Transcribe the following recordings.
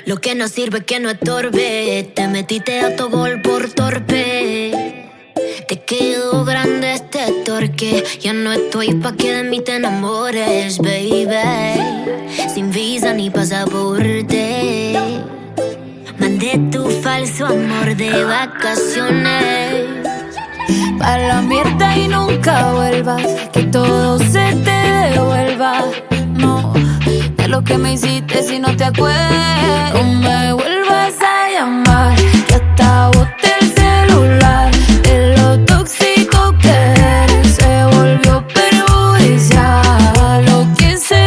Lo que no sirve que no estorbe. Te metiste a tu gol por torpe. Te quedó grande este torque. Ya no estoy pa' que de mí te enamores, baby. Sin visa ni pasaporte. Mandé tu falso amor de vacaciones. Pa' la mierda y nunca vuelvas. Que todo se te devuelva. No, de lo que me hiciste si no te acuerdas. No me vuelvas a llamar, que hasta boté el celular. De lo tóxico que eres se volvió perjudicial. Lo que se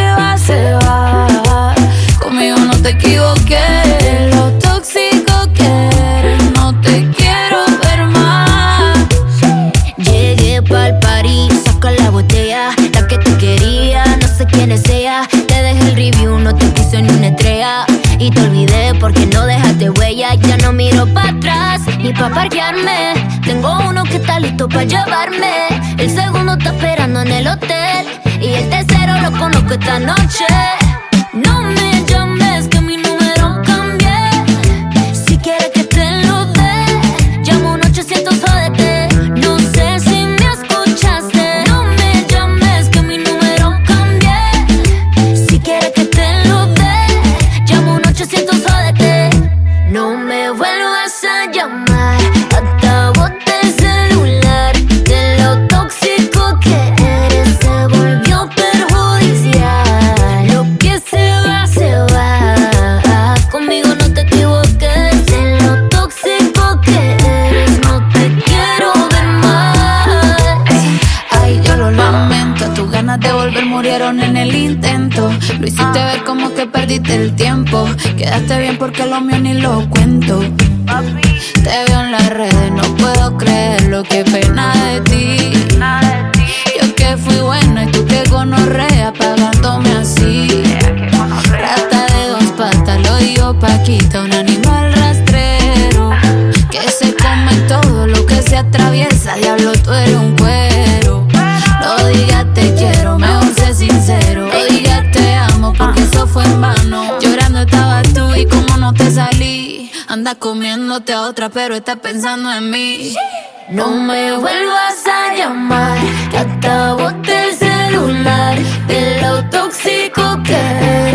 va, conmigo no te equivoqué. De lo tóxico que eres no te quiero ver más. Llegué pa'l party, saca la botella, la que te quería, no sé quién es ella. Te dejé el review, no te puse ni una estrella. Y te olvidé porque no dejaste huella. Ya no miro pa' atrás, ni pa' parquearme. Tengo uno que está listo pa' llevarme. El segundo está esperando en el hotel. Y el tercero lo conozco esta noche. No me llames que mi número cambié. Si quieres que te lo dé, llamo un 800 jódete. No sé si me escuchaste. No me llames que mi número cambié. Si quieres que te lo dé, llamo un 800 jódete. No me vuelvas a llamar, hasta boté el celular. De lo tóxico que eres se volvió perjudicial. Lo que se va, conmigo no te equivoques. De lo tóxico que eres no te quiero ver más. Ay, yo lo lamento, tus ganas de volver murieron en el intento. Lo hiciste ver como que perdiste el tiempo. Quedaste bien porque lo mío ni lo cuento. Te veo en las redes, no puedo creerlo, qué pena de ti. Yo que fui buena y tú que gonorrea pagándome así. Rata de dos patas, lo digo Paquita, un animal rastrero que se come todo lo que se atraviesa. Diablo, tú eres un cuero. No digas te quiero, mejor sé sincero. No digas te amo porque eso fue en vano. Llorando estabas tú y como no te salí. Andas comiéndote a otra pero estás pensando en mí. No me vuelvas a llamar, que hasta boté el celular. De lo tóxico que